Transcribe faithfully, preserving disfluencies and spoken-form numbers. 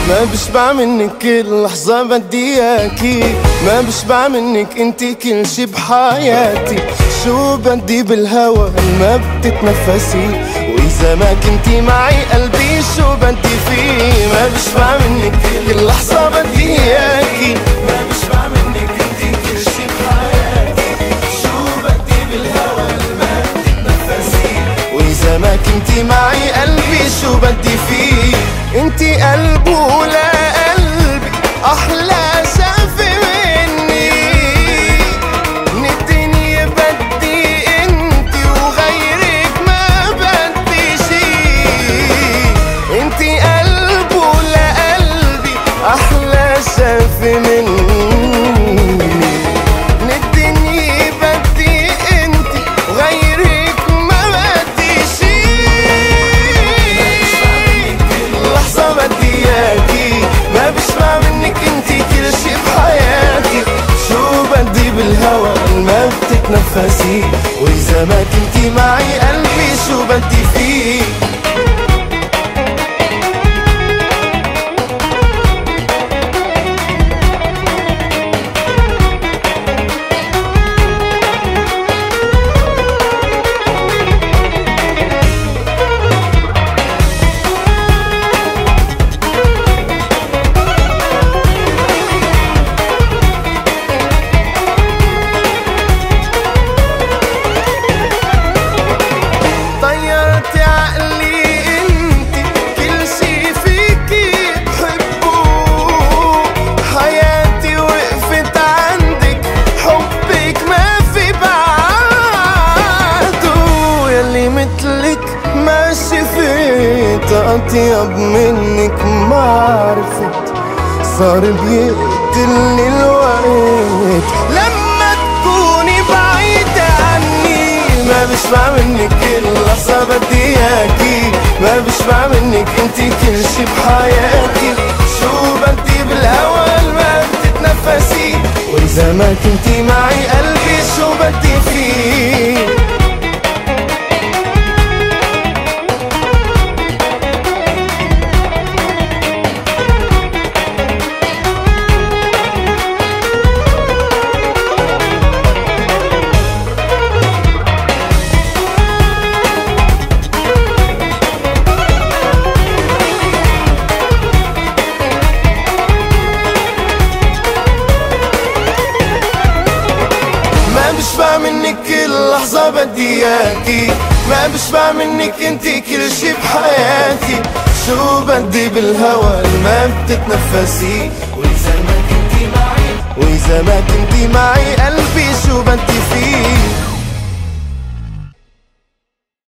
ما بشبع منك كل لحظة بدي اياكي، ما بشبع منك انتي كل شي بحياتي. شو بدي بالهوى ما بتتنفسي، واذا ما كنتي معي قلبي شو بدي فيه. ما بشبع منك كل لحظة بدي اياكي، ما بشبع منك انتي كل شي بحياتي. شو بدي بالهوى ما بتتنفسي، واذا ما كنتي معي قلبي شو بدي فيه. انتي قلب ولا قلبي احلى شافي مني، من الدنيا بدي انتي وغيرك ما بدي شي. انتي قلب ولا قلبي احلى شافي مني، من الدنيا بدي انتي وغيرك ما بدي شي. لحظة بدي اياكي، ما بشبع منك انتي كل شي بحياتي. شو بدي بالهوى ما بتتنفسي، واذا ما كنتي معي قلبي شو بدي فيه. طيرتي عقلي انتي كل شي فيكي بحبه، حياتي وقفت عندك حبك ما في بعده. يلي مثلك ما شفت اطيب منك ما عرفت، صار بيقتلني الوقت لما تكوني بعيدة عني. ما بشبع منك كل لحظة بدي اياكي، ما بشبع منك انتي كل شي بحياتي. شو بدي بالهوى ما بتتنفسي، واذا ما كنتي معي قلبي شو بدي فيه. ما بشبع منك كل لحظة بدي اياكي، ما بشبع منك انتي كل شي بحياتي. شو بدي بالهوى ما بتتنفسي، واذا ما كنتي معي واذا ما كنتي معي قلبي شو بدي فيه.